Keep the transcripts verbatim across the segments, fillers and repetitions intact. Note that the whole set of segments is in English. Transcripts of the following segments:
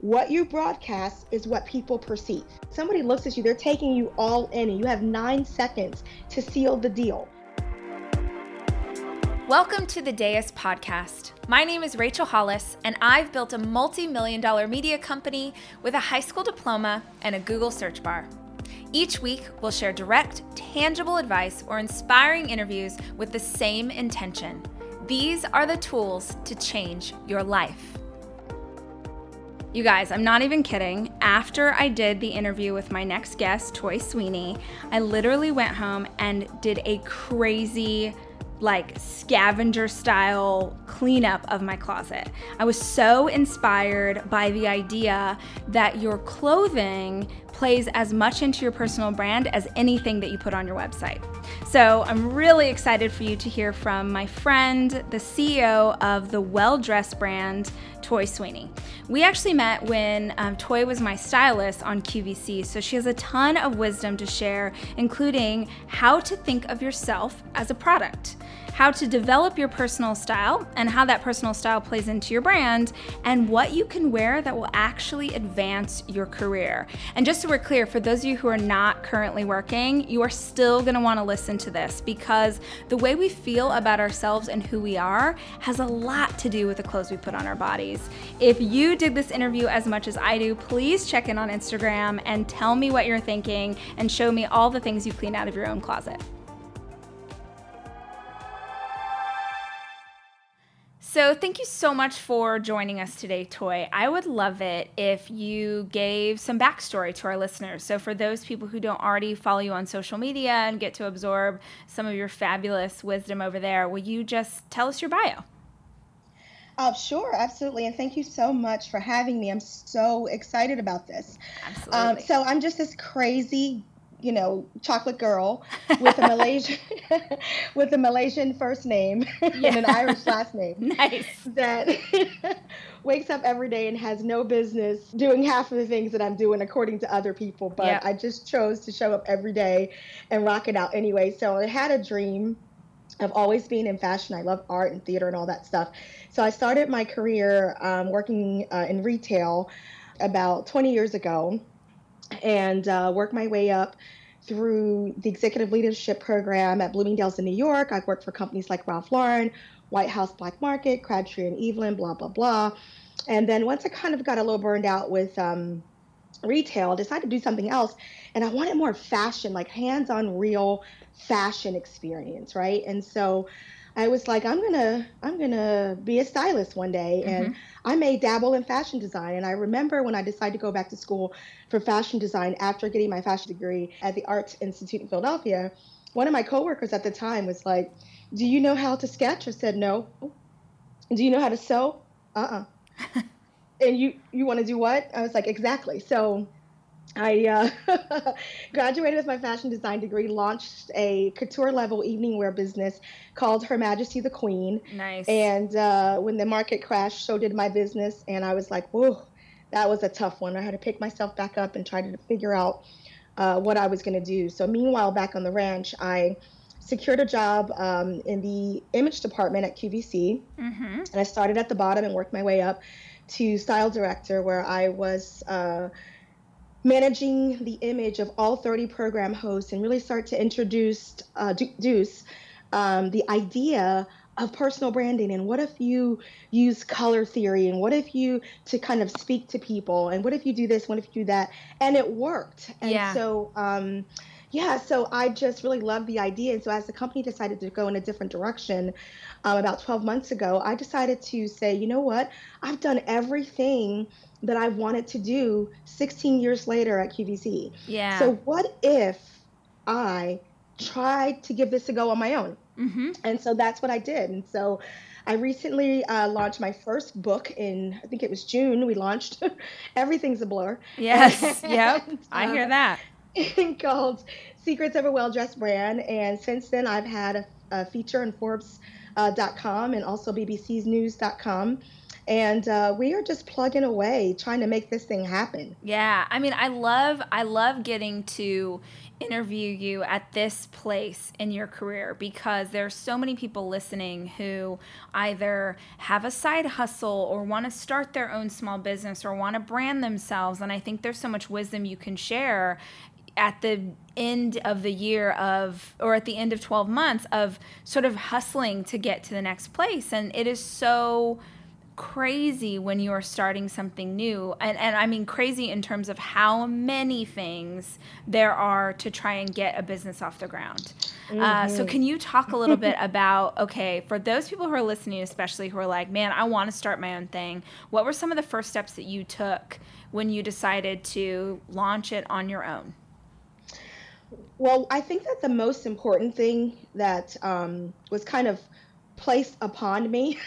What you broadcast is what people perceive. Somebody looks at you, they're taking you all in, and you have nine seconds to seal the deal. Welcome to the Deus Podcast. My name is Rachel Hollis, and I've built a multi-million dollar media company with a high school diploma and a Google search bar. Each week, we'll share direct, tangible advice or inspiring interviews with the same intention. These are the tools to change your life. You guys, I'm not even kidding. After I did the interview with my next guest, Toy Sweeney, I literally went home and did a crazy like scavenger style cleanup of my closet. I was so inspired by the idea that your clothing plays as much into your personal brand as anything that you put on your website. So I'm really excited for you to hear from my friend, the C E O of the Well Dressed brand, Toy Sweeney. We actually met when um, Toy was my stylist on Q V C, so she has a ton of wisdom to share, including how to think of yourself as a product, how to develop your personal style and how that personal style plays into your brand, and what you can wear that will actually advance your career. And just so we're clear, for those of you who are not currently working, you are still gonna wanna listen to this because the way we feel about ourselves and who we are has a lot to do with the clothes we put on our bodies. If you did this interview as much as I do, please check in on Instagram and tell me what you're thinking and show me all the things you clean out of your own closet. So thank you so much for joining us today, Toy. I would love it if you gave some backstory to our listeners. So for those people who don't already follow you on social media and get to absorb some of your fabulous wisdom over there, will you just tell us your bio? Oh, sure, absolutely. And thank you so much for having me. I'm so excited about this. Absolutely. Um, so I'm just this crazy, you know, chocolate girl with a Malaysian with a Malaysian first name Yeah. and an Irish last name. Nice. That wakes up every day and has no business doing half of the things that I'm doing according to other people. But Yep. I just chose to show up every day and rock it out anyway. So I had a dream of always being in fashion. I love art and theater and all that stuff. So I started my career um, working uh, in retail about twenty years ago and uh, worked my way up through the executive leadership program at Bloomingdale's in New York. I've worked for companies like Ralph Lauren, White House Black Market, Crabtree and Evelyn, blah, blah, blah. And then once I kind of got a little burned out with um, retail, I decided to do something else. And I wanted more fashion, like hands-on real fashion experience, right? And so I was like, I'm gonna, I'm gonna be a stylist one day. Mm-hmm. And I may dabble in fashion design. And I remember when I decided to go back to school for fashion design after getting my fashion degree at the Arts Institute in Philadelphia, one of my coworkers at the time was like, do you know how to sketch? I said, no. Do you know how to sew? Uh-uh. And you, you want to do what? I was like, exactly. So I uh, graduated with my fashion design degree, launched a couture level evening wear business called Her Majesty the Queen. Nice. And uh, when the market crashed, so did my business. And I was like, whoa, that was a tough one. I had to pick myself back up and try to figure out uh, what I was going to do. So meanwhile, back on the ranch, I secured a job um, in the image department at Q V C. Mm-hmm. And I started at the bottom and worked my way up to style director, where I was uh, managing the image of all thirty program hosts and really start to introduce uh, deuce, um, the idea of personal branding. And what if you use color theory? And what if you to kind of speak to people? And what if you do this? What if you do that? And it worked. And Yeah. so, um, yeah, so I just really loved the idea. And so as the company decided to go in a different direction um, about twelve months ago, I decided to say, you know what? I've done everything that I wanted to do sixteen years later at Q V C. Yeah. So what if I tried to give this a go on my own? Mm-hmm. And so that's what I did. And so I recently uh, launched my first book in, I think it was June. We launched Everything's a Blur. Yes. And, Yep. uh, I hear that. called Secrets of a Well Dressed Brand. And since then, I've had a, a feature in Forbes dot com uh, and also B B C's news dot com. And uh, we are just plugging away, trying to make this thing happen. Yeah. I mean, I love, I love getting to interview you at this place in your career, because there's so many people listening who either have a side hustle or want to start their own small business or want to brand themselves. And I think there's so much wisdom you can share at the end of the year of, or at the end of twelve months of sort of hustling to get to the next place. And it is so crazy when you are starting something new. And, and I mean crazy in terms of how many things there are to try and get a business off the ground. Mm-hmm. Uh, so can you talk a little bit about, okay, for those people who are listening, especially who are like, man, I want to start my own thing. What were some of the first steps that you took when you decided to launch it on your own? Well, I think that the most important thing that um, was kind of placed upon me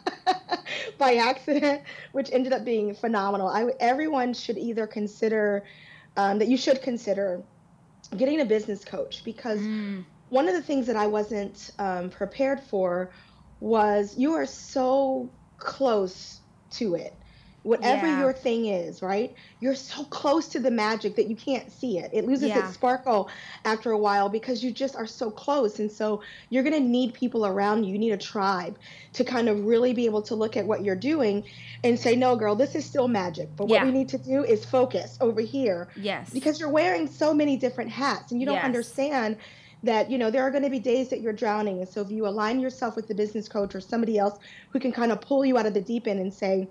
by accident, which ended up being phenomenal. I, everyone should either consider um, that you should consider getting a business coach, because mm. one of the things that I wasn't um, prepared for was you are so close to it. Whatever yeah. your thing is, right? You're so close to the magic that you can't see it. It loses yeah. its sparkle after a while because you just are so close. And so you're going to need people around you. You need a tribe to kind of really be able to look at what you're doing and say, no, girl, this is still magic. But what yeah. we need to do is focus over here. Yes. Because you're wearing so many different hats and you don't yes. understand that, you know, there are going to be days that you're drowning. And so if you align yourself with the business coach or somebody else who can kind of pull you out of the deep end and say,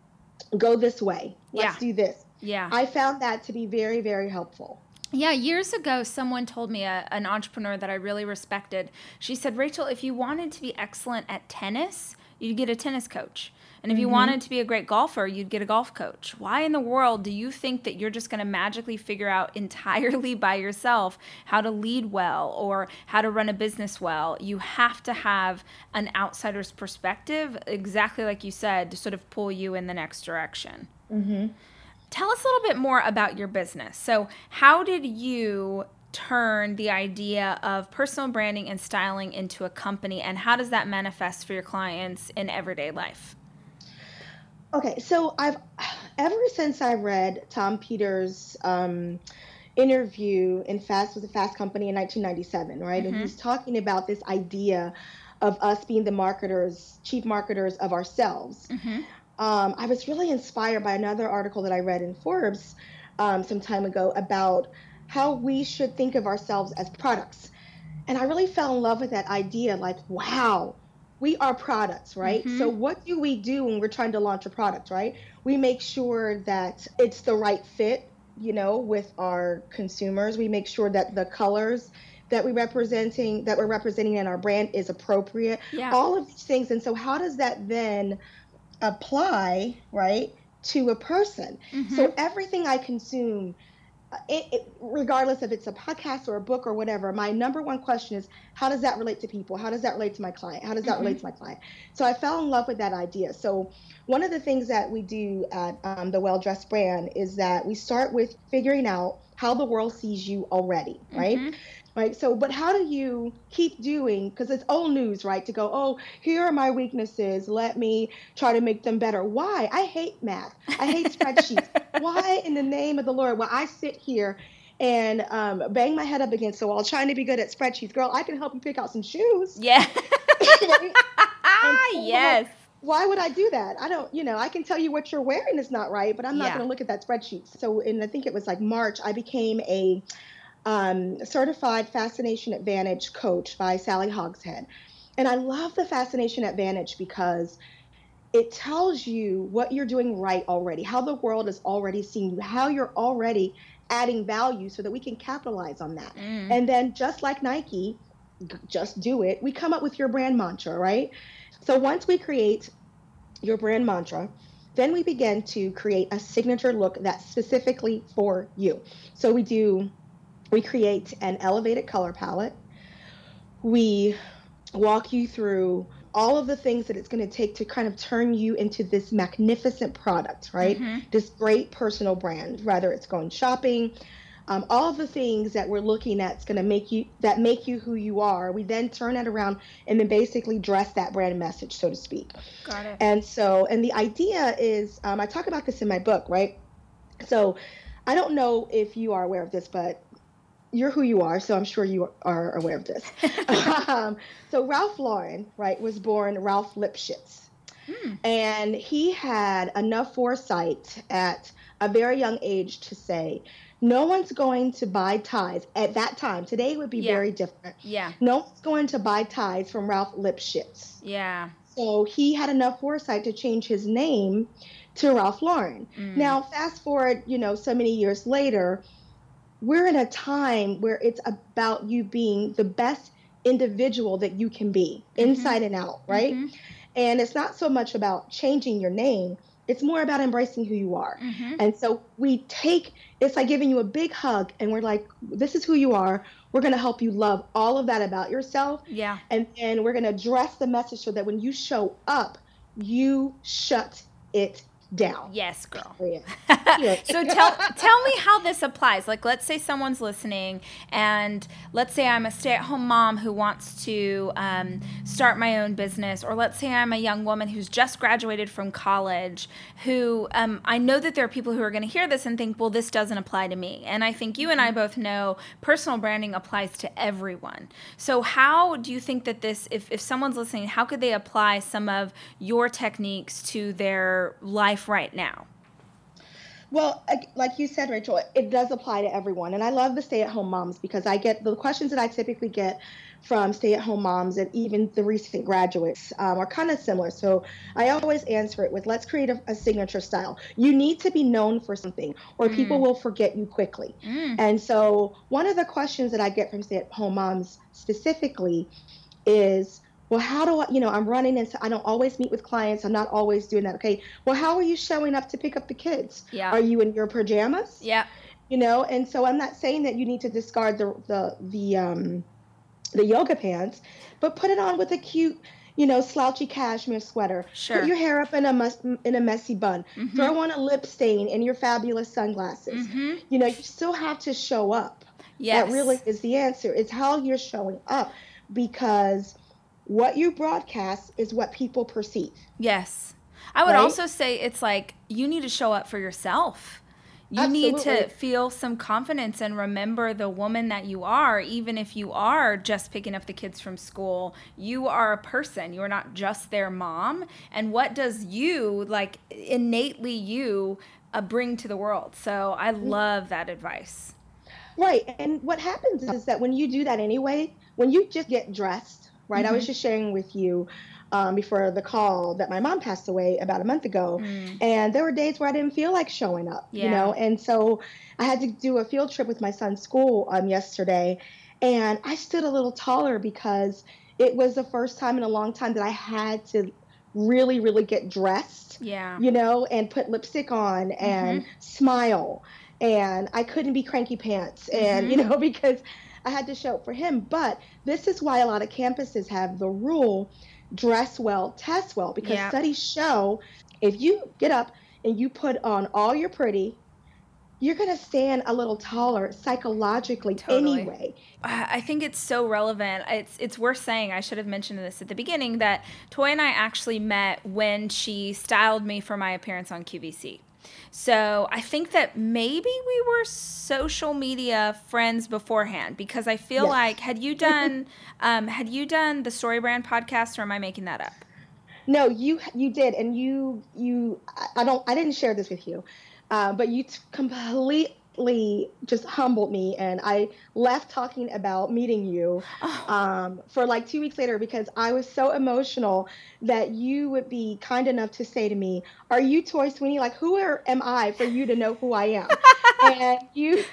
go this way. Let's yeah. do this. Yeah. I found that to be very, very helpful. Yeah. Years ago, someone told me, a, an entrepreneur that I really respected, she said, Rachel, if you wanted to be excellent at tennis, you'd get a tennis coach. And if mm-hmm. you wanted to be a great golfer, you'd get a golf coach. Why in the world do you think that you're just going to magically figure out entirely by yourself how to lead well or how to run a business well? You have to have an outsider's perspective, exactly like you said, to sort of pull you in the next direction. Mm-hmm. Tell us a little bit more about your business. So how did you turn the idea of personal branding and styling into a company, and how does that manifest for your clients in everyday life? Okay, so I've ever since I read Tom Peters' um, interview in Fast with a Fast Company in nineteen ninety-seven, right? Mm-hmm. And he's talking about this idea of us being the marketers, chief marketers of ourselves. Mm-hmm. Um, I was really inspired by another article that I read in Forbes um, some time ago about how we should think of ourselves as products. And I really fell in love with that idea, like, wow. We are products, right? Mm-hmm. So what do we do when we're trying to launch a product, right? We make sure that it's the right fit, you know, with our consumers. We make sure that the colors that we representing that we're representing in our brand is appropriate. Yeah. All of these things. And so how does that then apply, right, to a person? Mm-hmm. So everything I consume, It, it, regardless if it's a podcast or a book or whatever, my number one question is, how does that relate to people? How does that relate to my client? How does that mm-hmm. relate to my client? So I fell in love with that idea. So one of the things that we do at um, the Well Dressed brand is that we start with figuring out how the world sees you already, right? Mm-hmm. Right. So, but how do you keep doing, because it's old news, right? To go, oh, here are my weaknesses. Let me try to make them better. Why? I hate math. I hate spreadsheets. Why in the name of the Lord? Well, I sit here and um, bang my head up against the wall trying to be good at spreadsheets. Girl, I can help you pick out some shoes. Yeah. so, yes. Why would I do that? I don't, you know, I can tell you what you're wearing is not right, but I'm not yeah. going to look at that spreadsheet. So, and I think it was like March, I became a Um, certified Fascination Advantage coach by Sally Hogshead. And I love the Fascination Advantage because it tells you what you're doing right already, how the world is already seeing you, how you're already adding value so that we can capitalize on that. Mm. And then just like Nike, just do it, we come up with your brand mantra, right? So once we create your brand mantra, then we begin to create a signature look that's specifically for you. So we do We create an elevated color palette. We walk you through all of the things that it's going to take to kind of turn you into this magnificent product, right? Mm-hmm. This great personal brand, whether it's going shopping, Um, all of the things that we're looking at is going to make you that make you who you are. We then turn it around and then basically dress that brand message, so to speak. Got it. And so, and the idea is, um, I talk about this in my book, right? So, I don't know if you are aware of this, but you're who you are, so I'm sure you are aware of this. um, so Ralph Lauren, right, was born Ralph Lipschitz. Hmm. And he had enough foresight at a very young age to say, no one's going to buy ties at that time. Today it would be Yeah. very different. Yeah. No one's going to buy ties from Ralph Lipschitz. Yeah. So he had enough foresight to change his name to Ralph Lauren. Mm. Now, fast forward, you know, so many years later, we're in a time where it's about you being the best individual that you can be, Mm-hmm. inside and out, right? Mm-hmm. And it's not so much about changing your name. It's more about embracing who you are. Mm-hmm. And so we take, it's like giving you a big hug and we're like, this is who you are. We're going to help you love all of that about yourself. Yeah. And then we're going to address the message so that when you show up, you shut it down. Yes, girl. Yeah. So tell tell me how this applies. Like, let's say someone's listening, and let's say I'm a stay-at-home mom who wants to um, start my own business, or let's say I'm a young woman who's just graduated from college, who um, I know that there are people who are going to hear this and think, well, this doesn't apply to me. And I think you and I both know personal branding applies to everyone. So how do you think that this, if, if someone's listening, how could they apply some of your techniques to their life right now? Well, like you said, Rachel, it does apply to everyone. And I love the stay-at-home moms because I get the questions that I typically get from stay-at-home moms and even the recent graduates um, are kind of similar. So I always answer it with, let's create a, a signature style. You need to be known for something or mm. people will forget you quickly. Mm. And so one of the questions that I get from stay-at-home moms specifically is, well, how do I, you know, I'm running into, I don't always meet with clients. I'm not always doing that. Okay. Well, how are you showing up to pick up the kids? Yeah. Are you in your pajamas? Yeah. You know, and so I'm not saying that you need to discard the, the, the, um, the yoga pants, but put it on with a cute, you know, slouchy cashmere sweater. Sure. Put your hair up in a mus- in a messy bun. Mm-hmm. Throw on a lip stain and your fabulous sunglasses. Mm-hmm. You know, you still have to show up. Yes. That really is the answer. It's how you're showing up, because what you broadcast is what people perceive. Yes. I would right? also say it's like you need to show up for yourself. You Absolutely. need to feel some confidence and remember the woman that you are, even if you are just picking up the kids from school. You are a person. You are not just their mom. And what does you, like innately you, uh, bring to the world? So I love that advice. Right. And what happens is that when you do that anyway, when you just get dressed, right? Mm-hmm. I was just sharing with you um, before the call that my mom passed away about a month ago. Mm. And there were days where I didn't feel like showing up, yeah. you know? And so I had to do a field trip with my son's school um, yesterday. And I stood a little taller because it was the first time in a long time that I had to really, really get dressed, yeah. you know, and put lipstick on and mm-hmm. smile. And I couldn't be cranky pants and, mm-hmm. you know, because I had to show up for him. But this is why a lot of campuses have the rule, dress well, test well, because yep. studies show if you get up and you put on all your pretty, you're going to stand a little taller psychologically totally. Anyway. I think it's so relevant. It's it's worth saying, I should have mentioned this at the beginning, that Toy and I actually met when she styled me for my appearance on Q V C. So I think that maybe we were social media friends beforehand, because I feel yes. like, had you done um, had you done the Story Brand podcast, or am I making that up? No, you you did, and you you I don't I didn't share this with you, uh, but you t- completely just humbled me, and I left talking about meeting you oh. um, for like two weeks later because I was so emotional that you would be kind enough to say to me, "Are you Toy Sweeney? Like, who are, am I for you to know who I am?" And you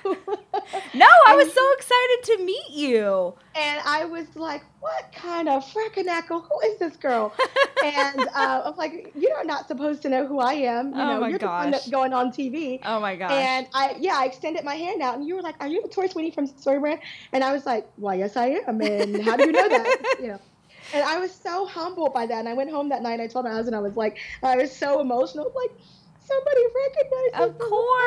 no, I was so excited to meet you. And I was like, what kind of fracanackle? Who is this girl? And uh, I'm like, you're not supposed to know who I am. You oh know, my you're gosh. the one that's going on T V. Oh my gosh. And I, yeah, I extended my hand out, and you were like, are you the Toy Sweeney from Story Brand? And I was like, well, yes, I am. And how do you know that? You know. And I was so humbled by that. And I went home that night, and I told my husband, I was like, I was so emotional. I was like, somebody recognized Of course.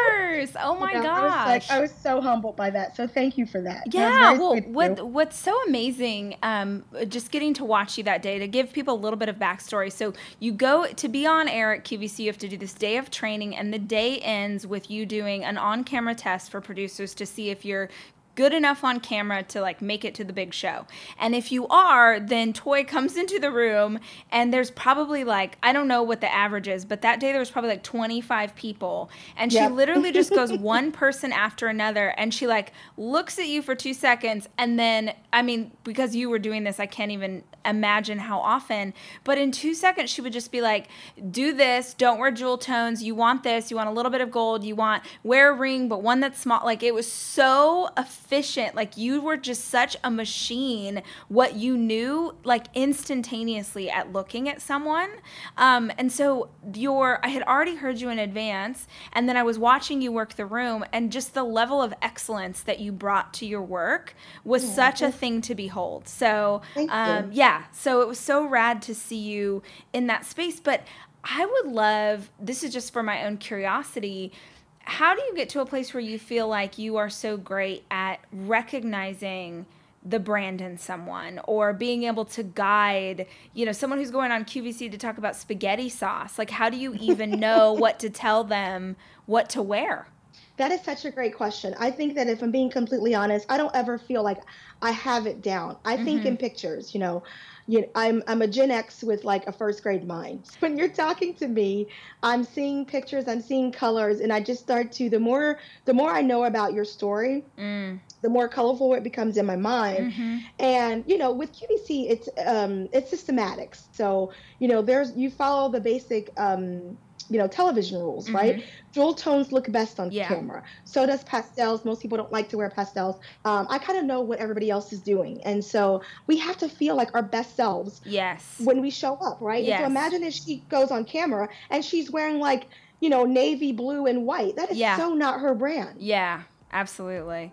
course. Oh my you know, I was like, gosh. I was so humbled by that. So thank you for that. That was Yeah, very well, sweet of you. what what's so amazing, um, just getting to watch you that day, to give people a little bit of backstory. So you go to be on air at Q V C, you have to do this day of training, and the day ends with you doing an on-camera test for producers to see if you're good enough on camera to like make it to the big show. And if you are, then Toy comes into the room, and there's probably like, I don't know what the average is, but that day there was probably like twenty-five people. And she Yep. literally just goes one person after another, and she like looks at you for two seconds. And then, I mean, because you were doing this, I can't even imagine how often, but in two seconds she would just be like, do this, don't wear jewel tones, you want this, you want a little bit of gold, you want, wear a ring but one that's small. Like, it was so efficient. Like, you were just such a machine, what you knew like instantaneously at looking at someone. Um, and so your I had already heard you in advance, and then I was watching you work the room, and just the level of excellence that you brought to your work was Yeah, such a thank, thing to behold. So thank um, you. yeah, so it was so rad to see you in that space. But I would love, this is just for my own curiosity, how do you get to a place where you feel like you are so great at recognizing the brand in someone, or being able to guide, you know, someone who's going on Q V C to talk about spaghetti sauce? Like, how do you even know what to tell them what to wear? That is such a great question. I think that if I'm being completely honest, I don't ever feel like I have it down. I think Mm-hmm. in pictures, you know, you know, I'm I'm a Gen X with like a first grade mind. So when you're talking to me, I'm seeing pictures, I'm seeing colors, and I just start to the more the more I know about your story, Mm. the more colorful it becomes in my mind. Mm-hmm. And you know, with Q V C, it's um it's systematic. So you know, there's you follow the basic um you know television rules, Mm-hmm. right? Jewel tones look best on Yeah. camera. So does pastels. Most people don't like to wear pastels. um, I kind of know what everybody else is doing, and so we have to feel like our best selves Yes. when we show up, right? And so Yes. imagine if she goes on camera and she's wearing like, you know, navy blue and white. That is Yeah. so not her brand. Yeah. Absolutely.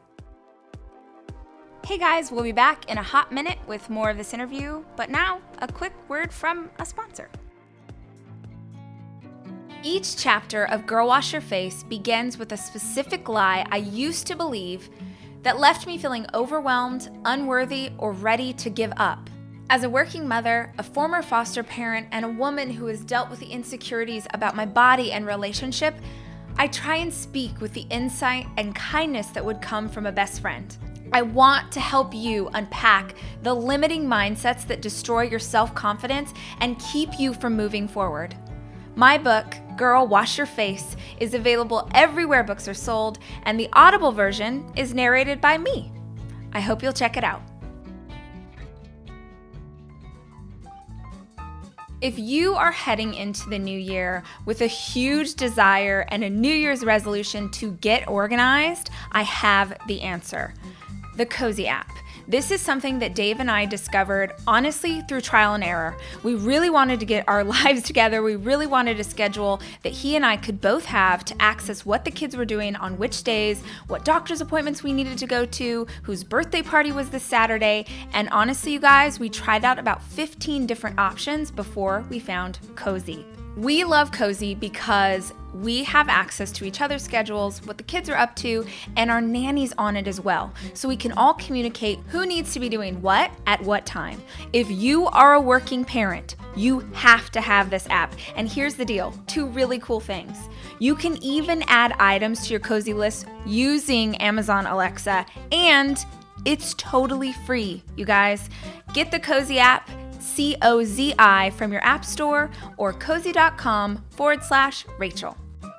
Hey guys, we'll be back in a hot minute with more of this interview, but now a quick word from a sponsor. Each chapter of Girl Wash Your Face begins with a specific lie I used to believe that left me feeling overwhelmed, unworthy, or ready to give up. As a working mother, a former foster parent, and a woman who has dealt with the insecurities about my body and relationship, I try and speak with the insight and kindness that would come from a best friend. I want to help you unpack the limiting mindsets that destroy your self-confidence and keep you from moving forward. My book, Girl Wash Your Face, is available everywhere books are sold, and the Audible version is narrated by me. I hope you'll check it out. If you are heading into the new year with a huge desire and a New Year's resolution to get organized, I have the answer. The Cozy app. This is something that Dave and I discovered, honestly, through trial and error. We really wanted to get our lives together. We really wanted a schedule that he and I could both have to access what the kids were doing on which days, what doctor's appointments we needed to go to, whose birthday party was this Saturday. And honestly, you guys, we tried out about fifteen different options before we found Cozy. We love Cozy because we have access to each other's schedules, what the kids are up to, and our nanny's on it as well. So we can all communicate who needs to be doing what at what time. If you are a working parent, you have to have this app. And here's the deal, two really cool things. You can even add items to your Cozy list using Amazon Alexa, and it's totally free, you guys. Get the Cozy app, C O Z I, from your app store or cozy.com forward slash Rachel.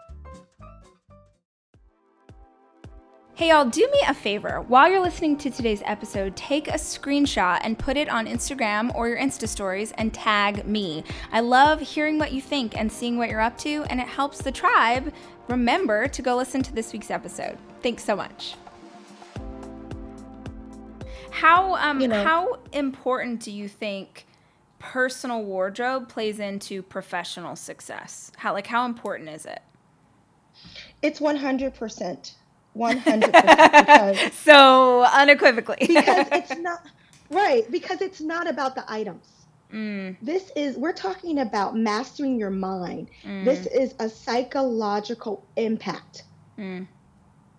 Hey y'all, do me a favor. While you're listening to today's episode, take a screenshot and put it on Instagram or your Insta stories and tag me. I love hearing what you think and seeing what you're up to, and it helps the tribe remember to go listen to this week's episode. Thanks so much. How um You know, how important do you think personal wardrobe plays into professional success? How like how important is it? it's one hundred percent. one hundred percent because So unequivocally. because it's not right because it's not about the items. mm, This is we're talking about mastering your mind. This mm, is a psychological impact. mm.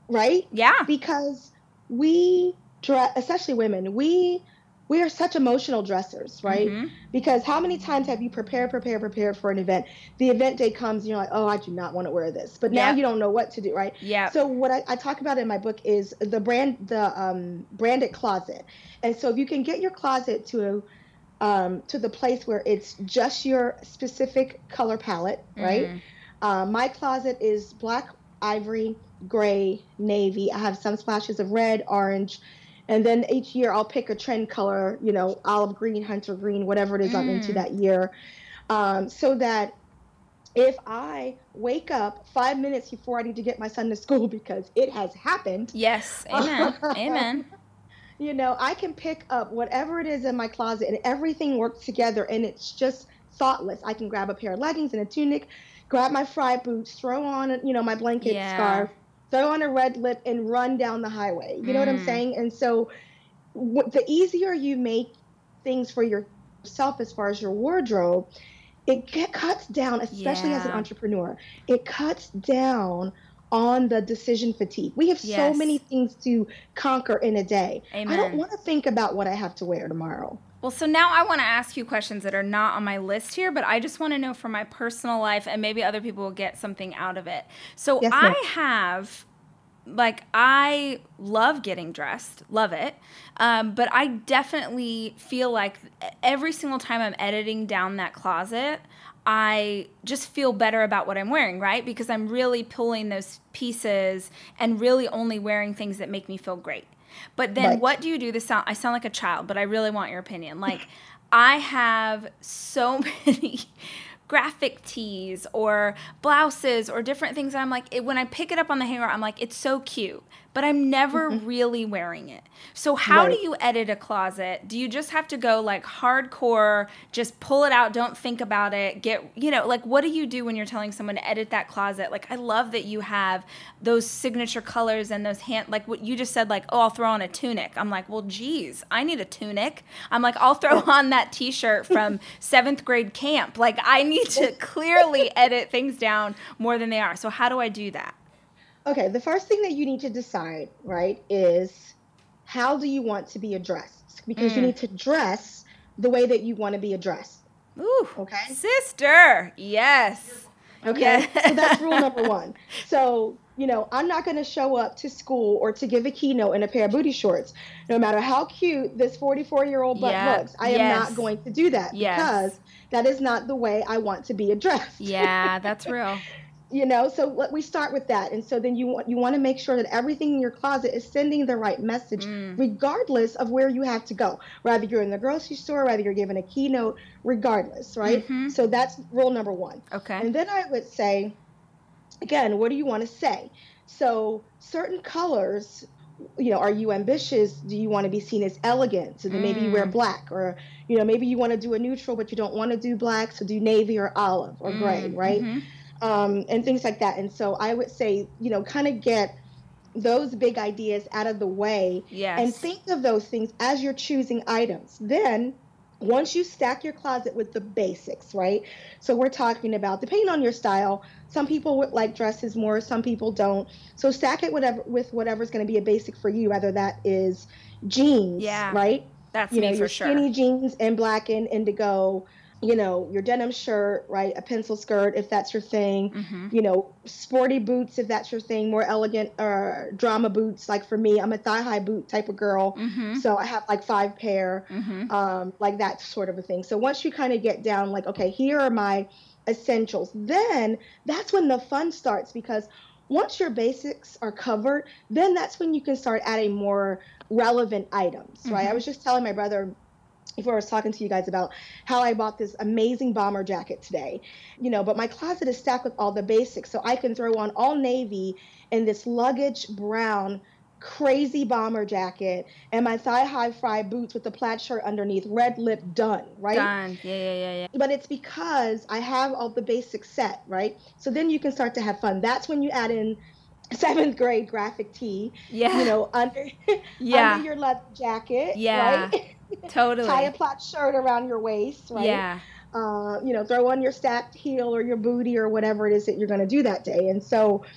right? Yeah. Because we dress, especially women, we we are such emotional dressers, right? Mm-hmm. Because how many times have you prepared, prepared, prepared for an event? The event day comes and you're like, oh, I do not want to wear this. But now Yep. you don't know what to do, right? Yep. So what I, I talk about in my book is the brand, the um, branded closet. And so if you can get your closet to um, to the place where it's just your specific color palette, right? Mm-hmm. Uh, my closet is black, ivory, gray, navy. I have some splashes of red, orange, and then each year I'll pick a trend color, you know, olive green, hunter green, whatever it is I'm into Mm. that year, um, so that if I wake up five minutes before I need to get my son to school because it has happened, Yes. Amen. Amen. you know, I can pick up whatever it is in my closet and everything works together and it's just thoughtless. I can grab a pair of leggings and a tunic, grab my fry boots, throw on, you know, my blanket Yeah. scarf, throw on a red lip and run down the highway. You know what I'm Mm. saying? And so what, the easier you make things for yourself as far as your wardrobe, it get, cuts down, especially as an Yeah. entrepreneur, it cuts down on the decision fatigue. We have so many Yes. things to conquer in a day. I don't Amen. want to think about what I have to wear tomorrow. Well, so now I want to ask you questions that are not on my list here, but I just want to know for my personal life, and maybe other people will get something out of it. So Yes, ma'am. I have, like, I love getting dressed, love it. Um, but I definitely feel like every single time I'm editing down that closet, I just feel better about what I'm wearing, right? Because I'm really pulling those pieces and really only wearing things that make me feel great. But then Right. what do you do? This sound I sound like a child, but I really want your opinion. Like, I have so many graphic tees or blouses or different things. And I'm like, it, when I pick it up on the hanger, I'm like, it's so cute, but I'm never Mm-hmm. really wearing it. So how do Right. you edit a closet? Do you just have to go like hardcore, just pull it out, don't think about it, get, you know, like what do you do when you're telling someone to edit that closet? Like, I love that you have those signature colors and those hand, like what you just said, like, oh, I'll throw on a tunic. I'm like, well, geez, I need a tunic. I'm like, I'll throw Right. on that t-shirt from seventh grade camp. Like, I need to clearly edit things down more than they are. So how do I do that? Okay. The first thing that you need to decide, right, is how do you want to be addressed? Because you Mm. need to dress the way that you want to be addressed. Ooh, Okay. sister. Yes. Okay. So that's rule number Yeah. one. So, you know, I'm not going to show up to school or to give a keynote in a pair of booty shorts. No matter how cute this forty-four year old butt Yeah. looks, I am not Yes. going to do that because Yes. that is not the way I want to be addressed. Yeah, that's real. You know, so let we start with that. And so then you want you want to make sure that everything in your closet is sending the right message, Mm. regardless of where you have to go. Whether you're in the grocery store, whether you're giving a keynote, regardless, right? Mm-hmm. So that's rule number one. Okay. And then I would say, again, what do you want to say? So certain colors, you know, are you ambitious? Do you want to be seen as elegant? So then maybe you wear Mm. black, or, you know, maybe you want to do a neutral, but you don't want to do black. So do navy or olive or gray, Mm. right? Mm-hmm. Um, and things like that. And so I would say, you know, kind of get those big ideas out of the way and Yes. think of those things as you're choosing items. Then once you stack your closet with the basics, right? So we're talking about, depending on your style, some people would like dresses more, some people don't. So stack it whatever with whatever's going to be a basic for you, whether that is jeans, Yeah, right? that's You know, me your for sure. skinny jeans in black and indigo, you know, your denim shirt, right? A pencil skirt, if that's your thing, Mm-hmm. you know, sporty boots, if that's your thing, more elegant or uh, drama boots. Like for me, I'm a thigh high boot type of girl. Mm-hmm. So I have like five pair, Mm-hmm. um, like that sort of a thing. So once you kind of get down, like, okay, here are my essentials, then that's when the fun starts, because once your basics are covered, then that's when you can start adding more relevant items, right? I Mm-hmm. was just telling my brother before I was talking to you guys about how I bought this amazing bomber jacket today, you know, but my closet is stacked with all the basics. So I can throw on all navy and this luggage brown crazy bomber jacket and my thigh high fry boots with the plaid shirt underneath, red lip, done, right? Done. Yeah, yeah, yeah, yeah. But it's because I have all the basics set, right? So then you can start to have fun. That's when you add in seventh grade graphic tee, you Yeah. know, under under Yeah. your leather jacket, right? Yeah. Tie a Totally. plaid shirt around your waist, right? Yeah. Uh, you know, throw on your stacked heel or your booty or whatever it is that you're going to do that day. And so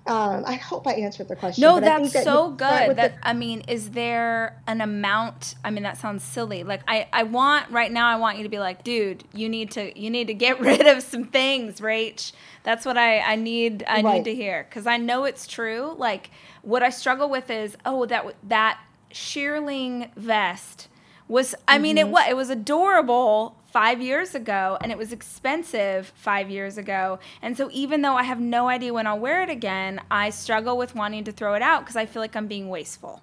Um, I hope I answered the question. No, but I think that's that so you start good. with the, That I mean, is there an amount? I mean, that sounds silly. Like I, I want right now. I want you to be like, dude, you need to, you need to get rid of some things, Rach. That's what I, I need. I right. need to hear because I know it's true. Like what I struggle with is, oh, that that shearling vest was. I mean, it Mm-hmm. what it was adorable five years ago, and it was expensive five years ago. And so even though I have no idea when I'll wear it again, I struggle with wanting to throw it out because I feel like I'm being wasteful.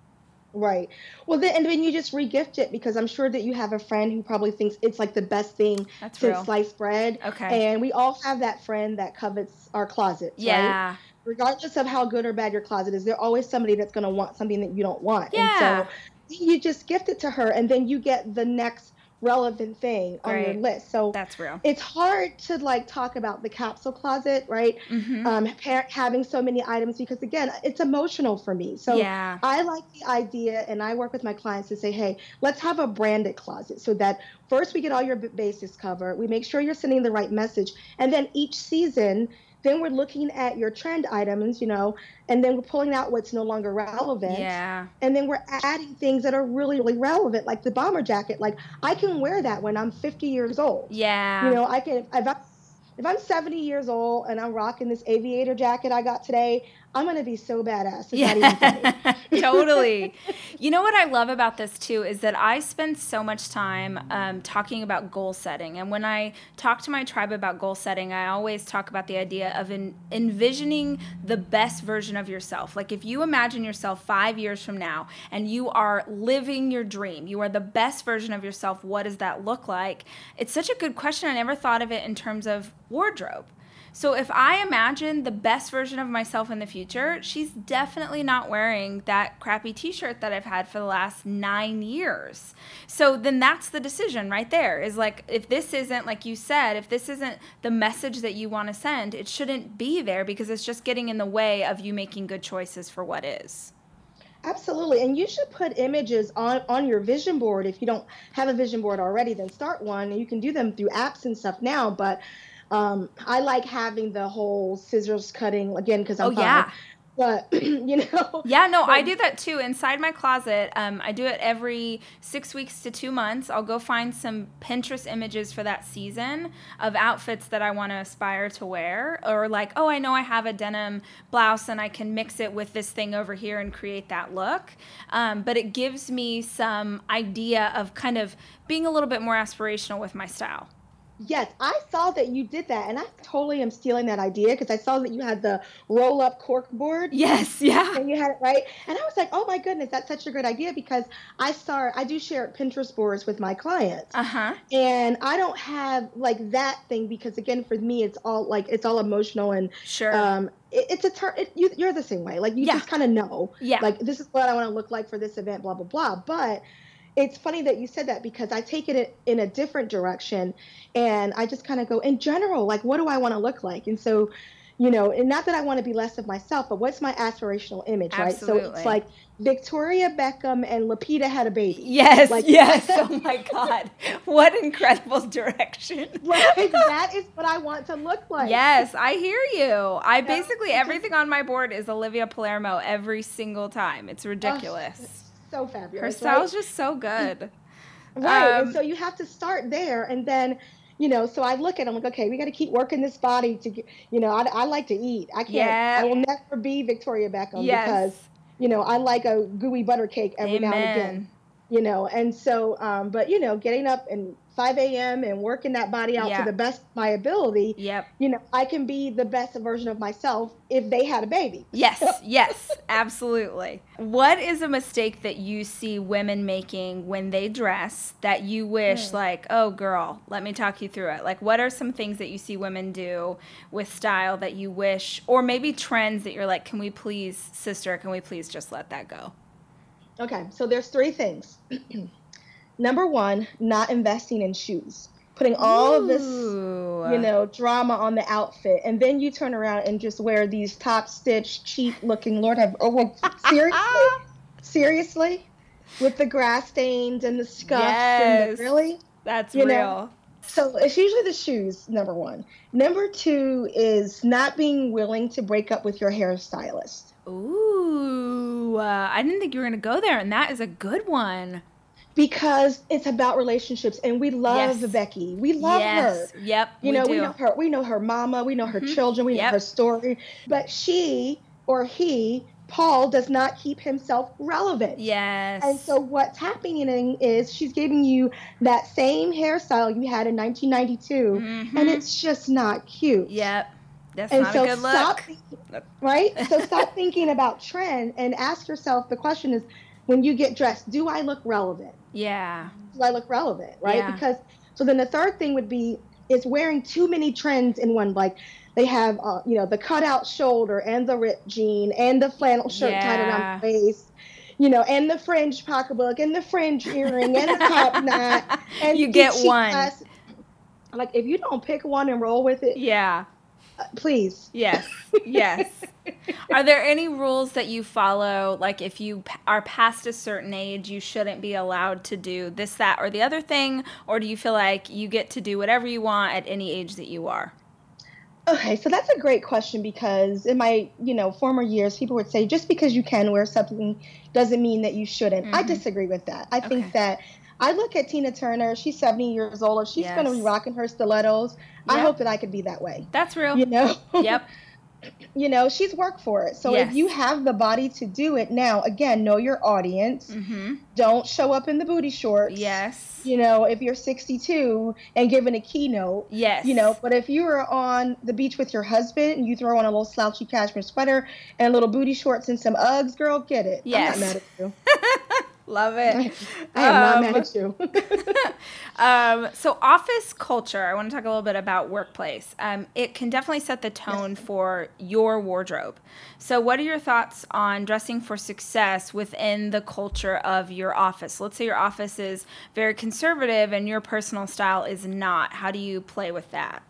Right. Well, then, and then you just regift it because I'm sure that you have a friend who probably thinks it's like the best thing That's since real. sliced bread. Okay. And we all have that friend that covets our closets, right? Yeah. Regardless of how good or bad your closet is, there's always somebody that's going to want something that you don't want. And Yeah. so you just gift it to her, and then you get the next relevant thing on your Great. list. So That's real. it's hard to like talk about the capsule closet, right? Mm-hmm. Um, par- having so many items because again, it's emotional for me. So Yeah. I like the idea, and I work with my clients to say, hey, let's have a branded closet so that first we get all your b- bases covered. We make sure you're sending the right message, and then each season. Then we're looking at your trend items, you know, and then we're pulling out what's no longer relevant. Yeah. And then we're adding things that are really, really relevant, like the bomber jacket. Like I can wear that when I'm fifty years old. Yeah. You know, I can, if I'm, if I'm seventy years old and I'm rocking this aviator jacket I got today, I'm going to be so badass. It's yeah. not even funny. Totally. You know what I love about this too is that I spend so much time um, talking about goal setting. And when I talk to my tribe about goal setting, I always talk about the idea of en- envisioning the best version of yourself. Like if you imagine yourself five years from now and you are living your dream, you are the best version of yourself, what does that look like? It's such a good question. I never thought of it in terms of wardrobe. So if I imagine the best version of myself in the future, she's definitely not wearing that crappy t-shirt that I've had for the last nine years. So then that's the decision right there is like, if this isn't, like you said, if this isn't the message that you want to send, it shouldn't be there because it's just getting in the way of you making good choices for what is. Absolutely. And you should put images on, on your vision board. If you don't have a vision board already, then start one. You can do them through apps and stuff now, but um, I like having the whole scissors cutting again because I'm Oh, five. yeah. But, you know. Yeah, no, but, I do that too. Inside my closet, um, I do it every six weeks to two months. I'll go find some Pinterest images for that season of outfits that I want to aspire to wear. Or like, oh, I know I have a denim blouse and I can mix it with this thing over here and create that look. Um, but it gives me some idea of kind of being a little bit more aspirational with my style. Yes, I saw that you did that, and I totally am stealing that idea because I saw that you had the roll-up cork board. Yes, yeah. And you had it right, and I was like, "Oh my goodness, that's such a good idea!" Because I start, I do share Pinterest boards with my clients, uh-huh. and I don't have like that thing because again, for me, it's all like it's all emotional and sure. Um, it, it's a turn. It, you, you're the same way, like you yeah. just kind of know, yeah. like this is what I want to look like for this event, blah blah blah. But it's funny that you said that because I take it in a different direction and I just kind of go in general, like, what do I want to look like? And so, you know, and not that I want to be less of myself, but what's my aspirational image, Absolutely. right? So it's like Victoria Beckham and Lupita had a baby. Yes, like, yes. Oh my God. What incredible direction. Right. That is what I want to look like. Yes, I hear you. I basically, everything on my board is Olivia Palermo every single time. It's ridiculous. Oh, so fabulous. Her style's right? just so good. Right. Um, and so you have to start there. And then, you know, so I look at them like, okay, we got to keep working this body to get, you know, I, I like to eat. I can't, Yep. I will never be Victoria Beckham Yes. because, you know, I like a gooey butter cake every Amen. now and again, you know, and so, um, but, you know, getting up and five a.m. and working that body out Yep. to the best of my ability, Yep. you know, I can be the best version of myself if they had a baby. Yes, yes, absolutely. What is a mistake that you see women making when they dress that you wish, Hmm. like, oh, girl, let me talk you through it? Like, what are some things that you see women do with style that you wish, or maybe trends that you're like, can we please, sister, can we please just let that go? Okay, so there's three things. Number one, not investing in shoes, putting all of this, Ooh. you know, drama on the outfit, and then you turn around and just wear these top stitch, cheap looking. Lord have, oh, well, seriously, seriously, with the grass stains and the scuffs Yes. and the, really, That's you real. know? So it's usually the shoes, number one. Number two is not being willing to break up with your hairstylist. Ooh, uh, I didn't think you were going to go there, and that is a good one. Because it's about relationships, and we love Yes. Becky. We love her. Yes. Yep, You we know, we do. know her. We know her mama. We know her Mhm. children. We know Yep. her story. But she or he, Paul, does not keep himself relevant. Yes. And so what's happening is she's giving you that same hairstyle you had in nineteen ninety-two, Mhm. and it's just not cute. Yep. That's And not so a good stop, look. thinking- right? So stop thinking about trend and ask yourself, the question is, when you get dressed, do I look relevant? Yeah. Do I look relevant, right? Yeah. Because so then the third thing would be is wearing too many trends in one. Like they have, uh, you know, the cutout shoulder and the ripped jean and the flannel shirt tied around Yeah. the waist, you know, and the fringe pocketbook and the fringe earring and the top knot and You the get cheap one. glasses. Like if you don't pick one and roll with it, Yeah. uh, please. Yes. Yes. Are there any rules that you follow? Like if you p- are past a certain age, you shouldn't be allowed to do this, that, or the other thing? Or do you feel like you get to do whatever you want at any age that you are? Okay, so that's a great question because in my, you know, former years, people would say just because you can wear something doesn't mean that you shouldn't. I Mhm. disagree with that. I Okay. think that I look at Tina Turner, she's seventy years old. If she's going to be Yes. rocking her stilettos, I Yep. hope that I could be that way. That's real. You know? Yep. You know, she's worked for it. So if you Yes. have the body to do it now, again, know your audience. Mm-hmm. Don't show up in the booty shorts. Yes. You know, if you're sixty-two and giving a keynote, Yes. you know, but if you are on the beach with your husband and you throw on a little slouchy cashmere sweater and a little booty shorts and some Uggs, girl, get it. Yes. I'm not mad at you. Love it. I, I am not Um, mad at you. Um, so office culture, I want to talk a little bit about workplace. Um, it can definitely set the tone for your wardrobe. So what are your thoughts on dressing for success within the culture of your office? Let's say your office is very conservative and your personal style is not. How do you play with that?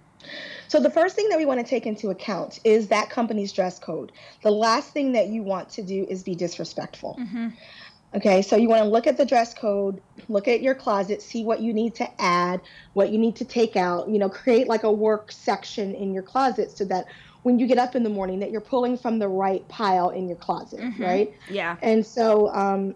So the first thing that we want to take into account is that company's dress code. The last thing that you want to do is be disrespectful. Mm-hmm. Okay, so you want to look at the dress code, look at your closet, see what you need to add, what you need to take out, you know, create like a work section in your closet so that when you get up in the morning that you're pulling from the right pile in your closet, Mm-hmm. right? Yeah. And so um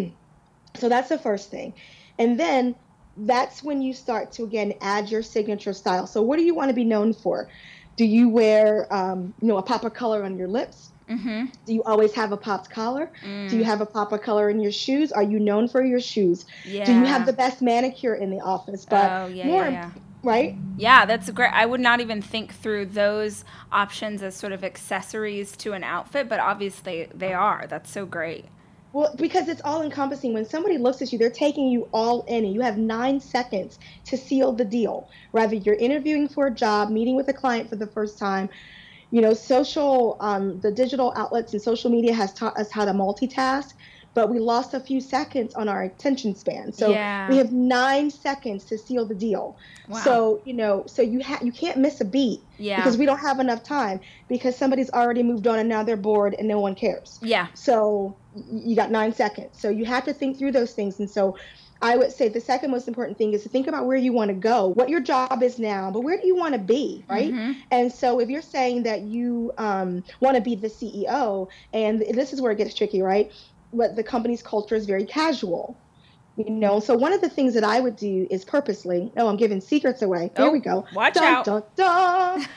so that's the first thing. And then that's when you start to again add your signature style. So what do you want to be known for? Do you wear um, you know, a pop of color on your lips? Mm-hmm. Do you always have a popped collar? Mm. Do you have a pop of color in your shoes? Are you known for your shoes? Yeah. Do you have the best manicure in the office? But Oh, yeah, more, yeah, yeah. right? Yeah, that's great. I would not even think through those options as sort of accessories to an outfit, but obviously they are. That's so great. Well, because it's all encompassing. When somebody looks at you, they're taking you all in, and you have nine seconds to seal the deal. Whether you're interviewing for a job, meeting with a client for the first time, you know, social, um, the digital outlets and social media has taught us how to multitask, but we lost a few seconds on our attention span. So Yeah. we have nine seconds to seal the deal. Wow. So, you know, so you ha- you can't miss a beat Yeah. because we don't have enough time because somebody's already moved on and now they're bored and no one cares. Yeah. So y- you got nine seconds. So you have to think through those things. And so I would say the second most important thing is to think about where you want to go, what your job is now, but where do you want to be, right? Mm-hmm. And so if you're saying that you um, want to be the C E O, and this is where it gets tricky, right? But the company's culture is very casual, you know. So one of the things that I would do is purposely, oh, I'm giving secrets away. Here Oh, we go. watch dun, out. Dun, dun.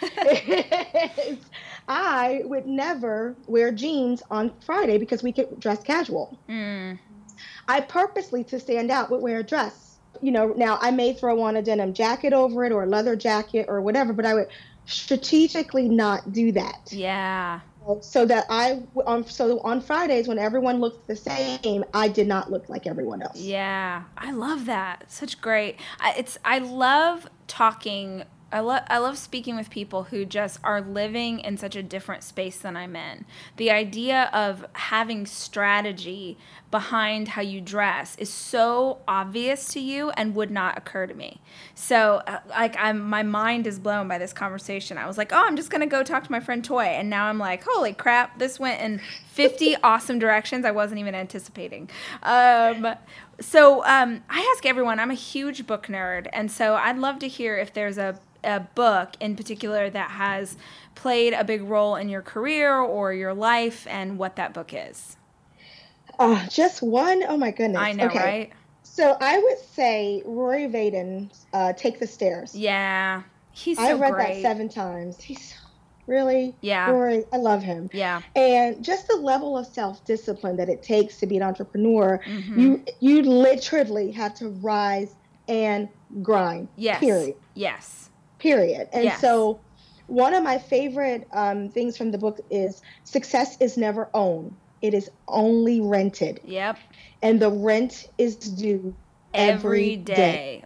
is I would never wear jeans on Friday because we could dress casual. Mm. I purposely, to stand out, would wear a dress. You know, now I may throw on a denim jacket over it or a leather jacket or whatever, but I would strategically not do that. Yeah. So that I, on, so on Fridays when everyone looked the same, I did not look like everyone else. Yeah. I love that. Such great. I, it's, I love talking I love I love speaking with people who just are living in such a different space than I'm in. The idea of having strategy behind how you dress is so obvious to you and would not occur to me. So uh, like I'm my mind is blown by this conversation. I was like, "Oh, I'm just going to go talk to my friend Toy." And now I'm like, "Holy crap, this went in fifty awesome directions I wasn't even anticipating." Um So um, I ask everyone, I'm a huge book nerd, and so I'd love to hear if there's a, a book in particular that has played a big role in your career or your life and what that book is. Uh, just one? Oh my goodness. I know, okay. right? So I would say Rory Vaden's uh, Take the Stairs. Yeah. He's so I read great. that seven times. He's really, Yeah. Rory, I love him. Yeah. And just the level of self-discipline that it takes to be an entrepreneur, Mm-hmm. you you literally have to rise and grind. Yes. Period. Yes. Period. And Yes. so one of my favorite um, things from the book is success is never owned. It is only rented. Yep. And the rent is due Every every day. day.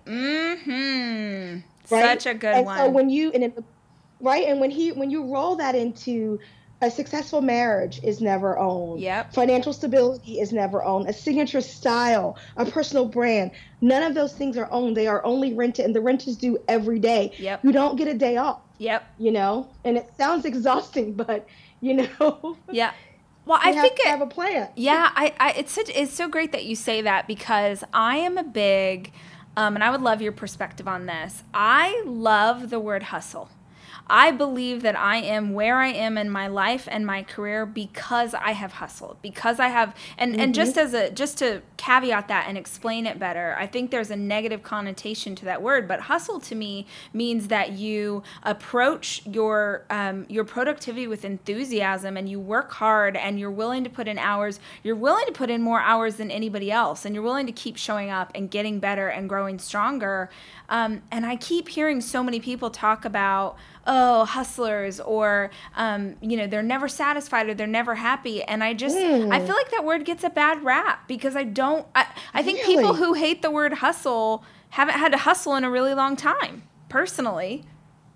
Mm-hmm. Right? Such a good and one. so when you and it, right and when he when you roll that into a successful marriage is never owned. Yep. Financial stability is never owned. A signature style, a personal brand, none of those things are owned. They are only rented, and the rent is due every day. Yep. You don't get a day off. Yep. You know, and it sounds exhausting, but you know. Yeah. Well, you I have think to it, have a plan. Yeah, I, I it's such it's so great that you say that, because I am a big, um, and I would love your perspective on this. I love the word hustle. I believe that I am where I am in my life and my career because I have hustled, because I have, and, Mm-hmm. and just as a, just to caveat that and explain it better, I think there's a negative connotation to that word, but hustle to me means that you approach your, um, your productivity with enthusiasm, and you work hard, and you're willing to put in hours. You're willing to put in more hours than anybody else, and you're willing to keep showing up and getting better and growing stronger. Um, and I keep hearing so many people talk about, oh, hustlers, or, um, you know, they're never satisfied, or they're never happy. And I just, Mm. I feel like that word gets a bad rap, because I don't, I, I think Really? people who hate the word hustle haven't had to hustle in a really long time, personally.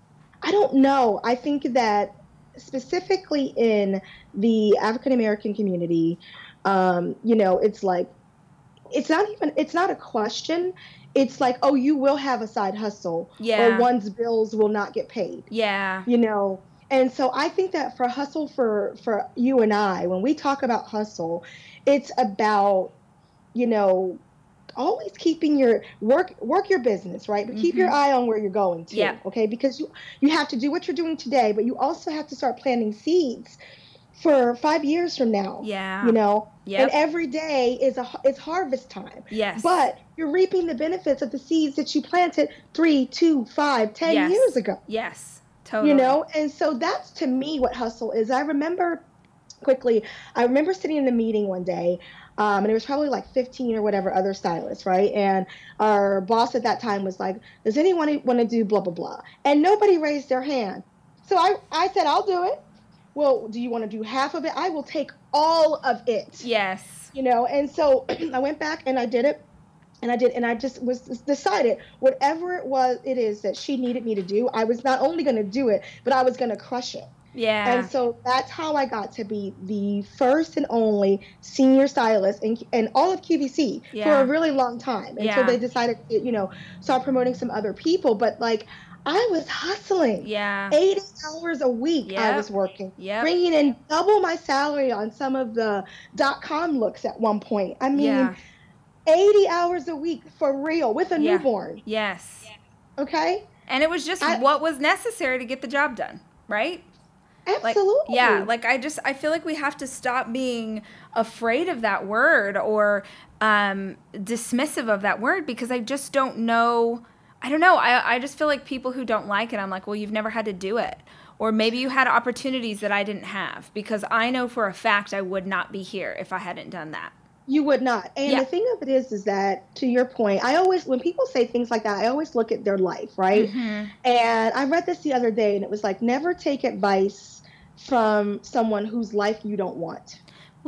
I don't know. I think that specifically in the African American community, um, you know, it's like, it's not even, it's not a question. It's like, oh, you will have a side hustle, Yeah. or one's bills will not get paid, Yeah. you know? And so I think that for hustle, for, for you and I, when we talk about hustle, it's about, you know, always keeping your work work your business, right? But keep your Mhm. eye on where you're going to. Yeah. Okay, because you you have to do what you're doing today, but you also have to start planting seeds for five years from now. Yeah. You know, Yep. and every day is a it's harvest time. Yes. But you're reaping the benefits of the seeds that you planted three, two, five, ten Yes. years ago. Yes. Totally. You know, and so that's to me what hustle is. I remember quickly, I remember sitting in a meeting one day, um, and it was probably like fifteen or whatever other stylists, right? And our boss at that time was like, does anyone want to do blah, blah, blah? And nobody raised their hand. So I, I said, I'll do it. Well, do you want to do half of it? I will take all of it. Yes. You know, and so I went back and I did it. And I did, and I just was decided whatever it was, it is that she needed me to do, I was not only going to do it, but I was going to crush it. Yeah. And so that's how I got to be the first and only senior stylist in, in all of Q V C Yeah. for a really long time until Yeah. they decided to, you know, start promoting some other people. But like, I was hustling. Yeah. eighty hours a week Yep. I was working, Yep. bringing in double my salary on some of the dot-com looks at one point. I mean, Yeah. eighty hours a week for real with a Yeah. newborn. Yes. Okay. And it was just I- what was necessary to get the job done, right? Like, Absolutely. yeah, like I just, I feel like we have to stop being afraid of that word, or um, dismissive of that word, because I just don't know. I don't know. I, I just feel like people who don't like it, I'm like, well, you've never had to do it. Or maybe you had opportunities that I didn't have, because I know for a fact I would not be here if I hadn't done that. You would not. And Yeah. the thing of it is, is that to your point, I always, when people say things like that, I always look at their life, right? Mm-hmm. And I read this the other day, and it was like, never take advice from someone whose life you don't want.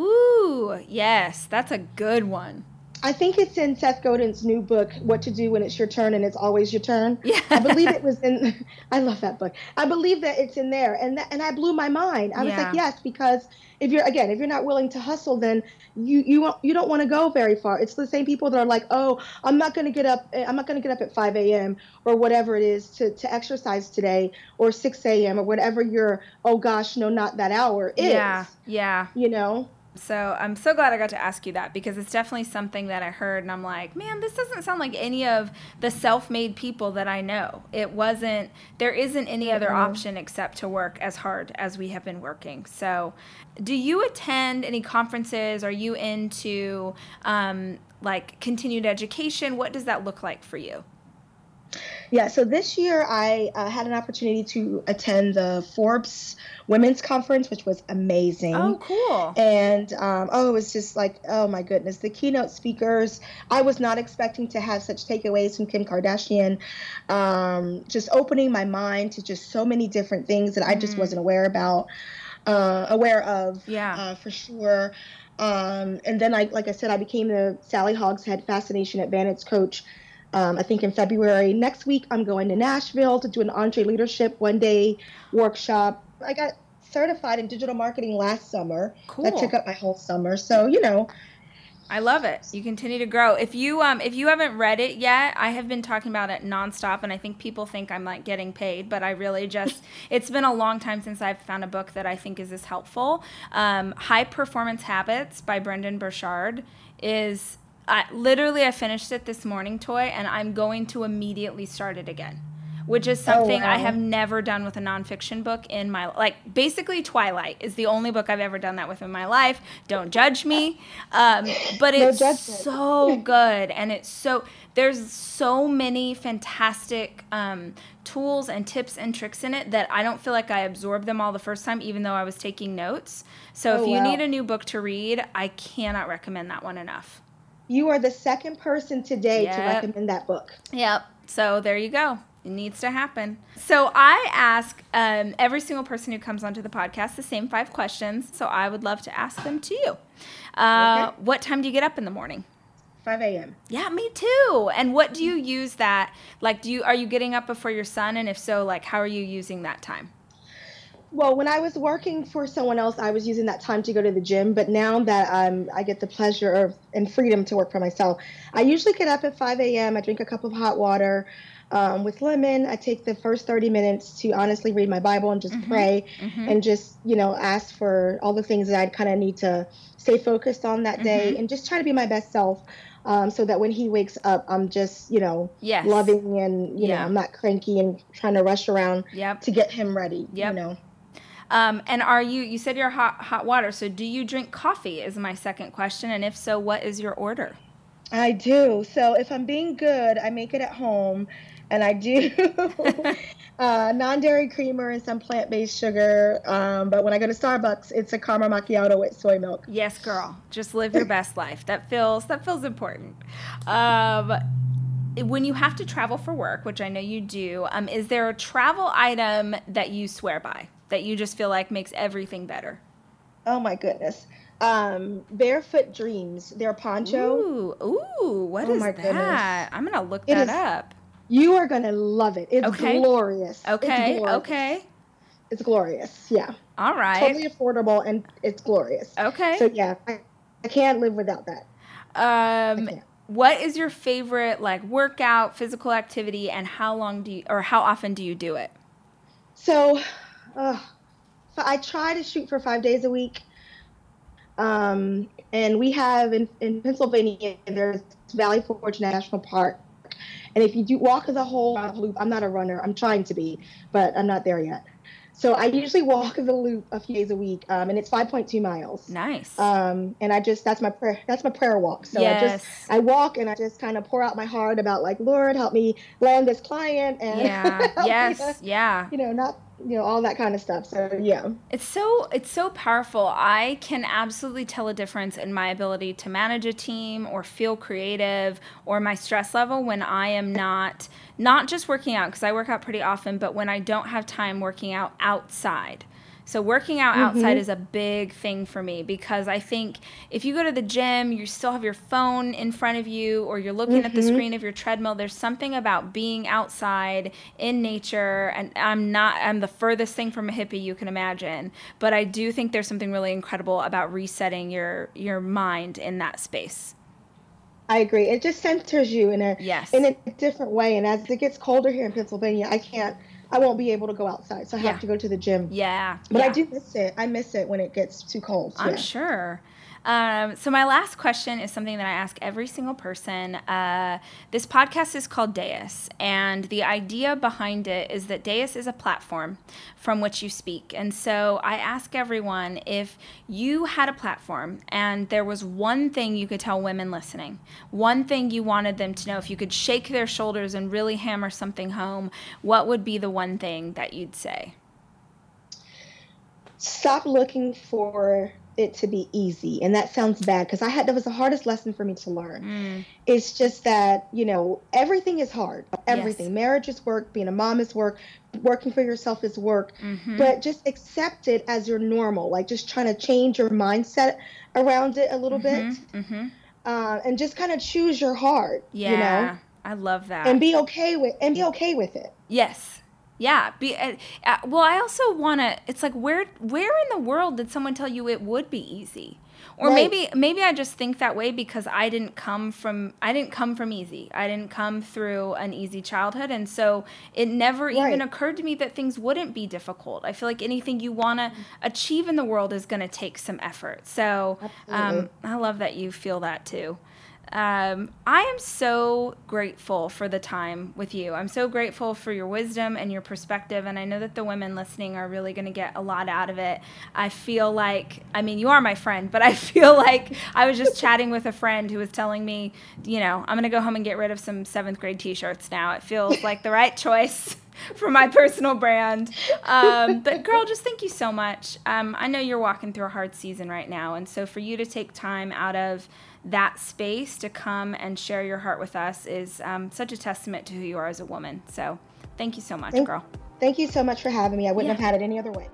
Ooh, yes, that's a good one. I think it's in Seth Godin's new book, What to Do When It's Your Turn and It's Always Your Turn. Yeah. I believe it was in, I love that book. I believe that it's in there. And that, and I blew my mind. I was Yeah. like, yes, because if you're, again, if you're not willing to hustle, then you, you, won't- you don't want to go very far. It's the same people that are like, oh, I'm not going to get up. I'm not going to get up at five a.m. or whatever it is to, to exercise today, or six a.m. or whatever your, oh gosh, no, not that hour is, Yeah, yeah. you know? So I'm so glad I got to ask you that, because it's definitely something that I heard and I'm like, man, this doesn't sound like any of the self-made people that I know. It wasn't, there isn't any other Mm-mm. option except to work as hard as we have been working. So do you attend any conferences? Are you into um, like continued education? What does that look like for you? Yeah, so this year I uh, had an opportunity to attend the Forbes Women's Conference, which was Oh, amazing. cool. And um, oh, it was just like, oh my goodness, the keynote speakers. I was not expecting to have such takeaways from Kim Kardashian. Um, just opening my mind to just so many different things that I just Mm, wasn't aware about, uh, aware of, yeah. uh, for sure. Um, and then I, like I said, I became the Sally Hogshead Fascination Advantage coach. Um, I think in February. Next week, I'm going to Nashville to do an Entre Leadership one day workshop. I got certified in digital marketing last summer. That took Cool. up my whole summer. So, you know, I love it. You continue to grow. If you um if you haven't read it yet, I have been talking about it nonstop, and I think people think I'm like getting paid, but I really just it's been a long time since I've found a book that I think is this helpful. Um, High Performance Habits by Brendan Burchard is I, literally I finished it this morning, Toy, and I'm going to immediately start it again, which is oh, something I have wow. never done with a nonfiction book in my like basically Twilight is the only book I've ever done that with in my life. Don't judge me, um, but No it's judgment. so good, and it's so there's so many fantastic um, tools and tips and tricks in it that I don't feel like I absorbed them all the first time, even though I was taking notes. So Oh, if you need wow. a new book to read, I cannot recommend that one enough. You are the second person today to Yep. recommend that book. Yep. So there you go. It needs to happen. So I ask um, every single person who comes onto the podcast the same five questions. So I would love to ask them to you. Uh, Okay. what time do you get up in the morning? five a.m. Yeah, me too. And what do you use that? Like, do you are you getting up before your son? And if so, like, how are you using that time? Well, when I was working for someone else, I was using that time to go to the gym. But now that I'm, I get the pleasure of and freedom to work for myself, I usually get up at five a m. I drink a cup of hot water um, with lemon. I take the first thirty minutes to honestly read my Bible and just Mm-hmm. pray Mm-hmm. and just, you know, ask for all the things that I kind of need to stay focused on that day Mm-hmm. and just try to be my best self. Um, so that when he wakes up, I'm just, you know, Yes. loving and, you know, Yeah. I'm not cranky and trying to rush around Yep. to get him ready, you Yep. know. Um, and are you, you said you're hot, hot water. So do you drink coffee is my second question. And if so, what is your order? I do. So if I'm being good, I make it at home, and I do uh, non-dairy creamer and some plant-based sugar. Um, but when I go to Starbucks, it's a caramel macchiato with soy milk. Yes, girl. Just live your best life. That feels, that feels important. Um, when you have to travel for work, which I know you do, um, is there a travel item that you swear by that you just feel like makes everything better? Oh my goodness. Um, Barefoot Dreams, their poncho. Ooh, ooh, what Oh is my goodness. that? I'm gonna look It that is, up. you are gonna love it. It's Okay. glorious. It's Okay, glorious. okay. It's glorious. Yeah. All right. Totally affordable and it's glorious. Okay. So yeah, I, I can't live without that. I Um, can't. what is your favorite like workout, physical activity, and how long do you or how often do you do it? So, uh, so I try to shoot for five days a week. Um, and we have in, in Pennsylvania, there's Valley Forge National Park. And if you do walk the whole loop, I'm not a runner. I'm trying to be, but I'm not there yet. So I usually walk the loop a few days a week, um, and it's five point two miles. Nice. Um, and I just that's my prayer that's my prayer walk. So I Yes. just I walk and I just kind of pour out my heart about like, Lord, help me land this client and Yeah. help me Yes. to, Yeah. you know, not you know all that kind of stuff. So yeah. It's so it's so powerful. I can absolutely tell a difference in my ability to manage a team or feel creative or my stress level when I am not not just working out, because I work out pretty often, but when I don't have time working out outside. So working out outside Mm-hmm. is a big thing for me, because I think if you go to the gym, you still have your phone in front of you or you're looking at the Mm-hmm. screen of your treadmill. There's something about being outside in nature, and I'm not I'm the furthest thing from a hippie you can imagine, but I do think there's something really incredible about resetting your your mind in that space. I agree. It just centers you in a Yes. in a different way. And as it gets colder here in Pennsylvania, I can't I won't be able to go outside. So I have Yeah. to go to the gym. Yeah. But yeah. I do miss it. I miss it when it gets too cold. I'm yeah. sure. Um, so my last question is something that I ask every single person. Uh, this podcast is called Deus, and the idea behind it is that Deus is a platform from which you speak. And so I ask everyone, if you had a platform and there was one thing you could tell women listening, one thing you wanted them to know, if you could shake their shoulders and really hammer something home, what would be the one thing that you'd say? Stop looking for it to be easy. And that sounds bad because I had, that was the hardest lesson for me to learn. Mm. It's just that, you know, everything is hard. Everything. Yes. Marriage is work. Being a mom is work. Working for yourself is work. Mm-hmm. But just accept it as your normal. Like just trying to change your mindset around it a little Mm-hmm. bit. Mm-hmm. Uh, and just kind of choose your heart. Yeah. You know? I love that. And be okay with, and be okay with it. Yes. Yeah. Be, uh, uh, well, I also want to, it's like, where, where in the world did someone tell you it would be easy? Or Right. maybe, maybe I just think that way because I didn't come from, I didn't come from easy. I didn't come through an easy childhood. And so it never Right. even occurred to me that things wouldn't be difficult. I feel like anything you want to achieve in the world is going to take some effort. So um, Absolutely. I love that you feel that too. Um, I am so grateful for the time with you. I'm so grateful for your wisdom and your perspective, and I know that the women listening are really going to get a lot out of it. I feel like, I mean, you are my friend, but I feel like I was just chatting with a friend who was telling me, you know, I'm going to go home and get rid of some seventh grade t-shirts now. It feels like the right choice for my personal brand. Um, but girl, just thank you so much. Um, I know you're walking through a hard season right now, and so for you to take time out of that space to come and share your heart with us is um, such a testament to who you are as a woman. So thank you so much, Thank, girl. Thank you so much for having me. I wouldn't Yeah. have had it any other way.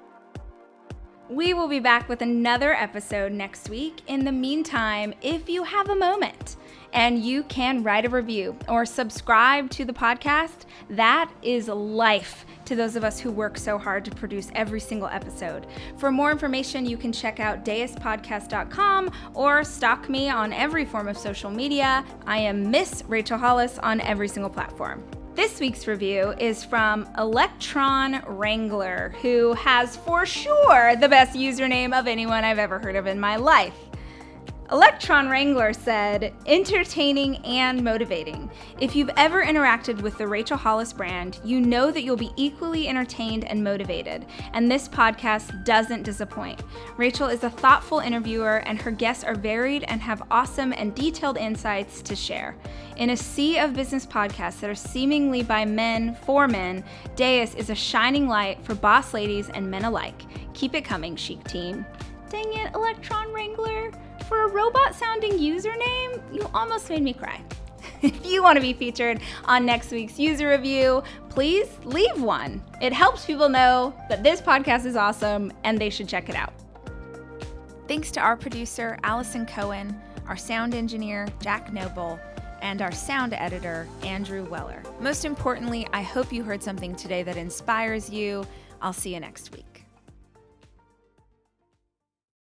We will be back with another episode next week. In the meantime, if you have a moment and you can write a review or subscribe to the podcast, that is life to those of us who work so hard to produce every single episode. For more information, you can check out deus podcast dot com or stalk me on every form of social media. I am Miss Rachel Hollis on every single platform. This week's review is from Electron Wrangler, who has for sure the best username of anyone I've ever heard of in my life. Electron Wrangler said, entertaining and motivating. If you've ever interacted with the Rachel Hollis brand, you know that you'll be equally entertained and motivated, and this podcast doesn't disappoint. Rachel is a thoughtful interviewer, and her guests are varied and have awesome and detailed insights to share. In a sea of business podcasts that are seemingly by men for men, Deus is a shining light for boss ladies and men alike. Keep it coming, Chic Team. Dang it, Electron Wrangler. For a robot-sounding username, you almost made me cry. If you want to be featured on next week's user review, please leave one. It helps people know that this podcast is awesome and they should check it out. Thanks to our producer, Allison Cohen, our sound engineer, Jack Noble, and our sound editor, Andrew Weller. Most importantly, I hope you heard something today that inspires you. I'll see you next week.